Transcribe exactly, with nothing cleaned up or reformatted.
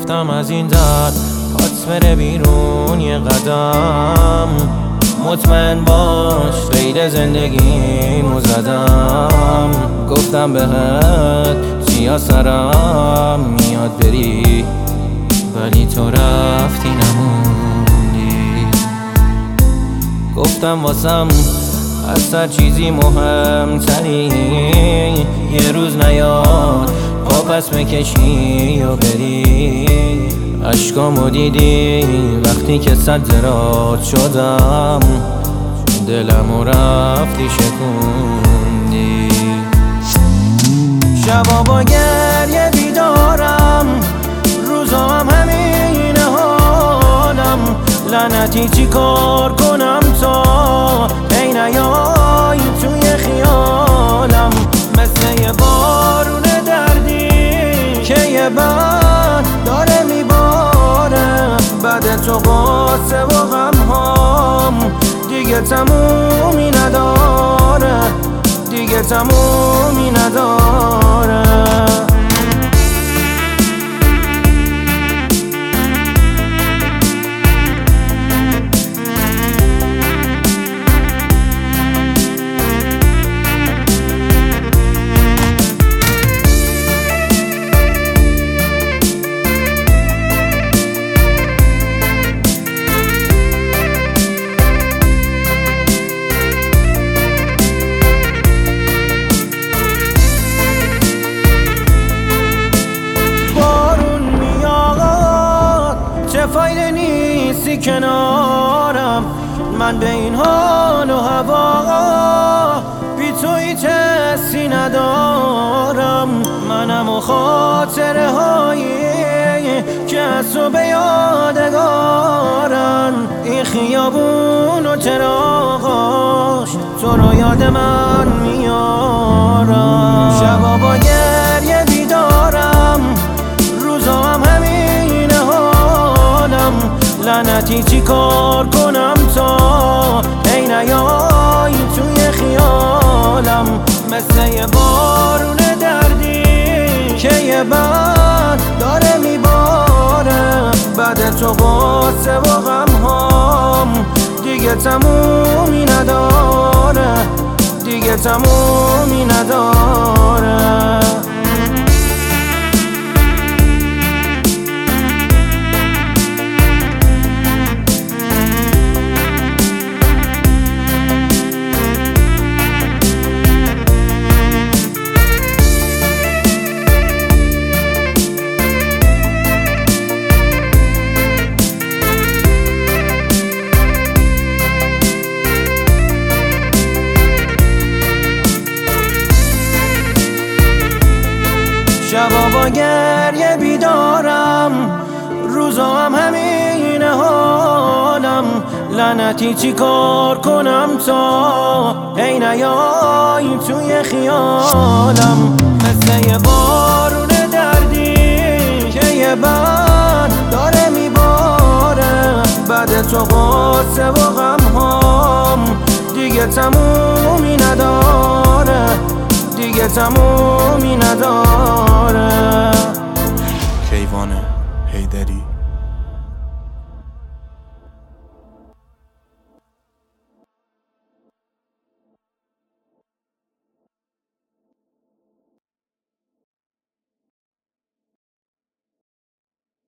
گفتم از این در پات بره بیرون یه قدم، مطمئن باش غیر زندگیمو زدم. گفتم بهت چیا سرم میاد بری، ولی تو رفتی نموندی. گفتم واسم از هر چیزی مهمتری یه روز نیاد پا پس بکشی و بری. عشقامو دیدی وقتی که صد زراد شدم، دلمو رفتی شکوندی. شبا با گریه بیدارم، روزا هم همین حالم. لعنتی چی کار کنم تا ای نیای توی خیالم. مثل یه بارون دردی که یه بند داره میباره، بعد تو قصه و غمهام دیگه تمومی نداره، دیگه تمومی نداره. فایده نیستی کنارم، من به این حال و هوا بی توی تستی ندارم. منم و خاطره هایی که از تو به یادگارن. این خیابون و چراغاش تو رو یاد من میارن. شبا با گریه بیدارم، روزا هم همین حالم. لعنتی چی کار کنم تا ای نیای توی خیالم. مثل یه بارون دردی که یه بند داره میباره، بعد تو قصه و غمهام دیگه تمومی نداره، دیگه تمومی نداره. شبا با گریه بیدارم، روزا هم همین حالم. لعنتی چی کار کنم تا ای نیای توی خیالم. مثل یه بارون دردی که یه بند داره میباره، بعد تو قصه و غمهام دیگه تمومی نداره، دیگه تمومی نداره.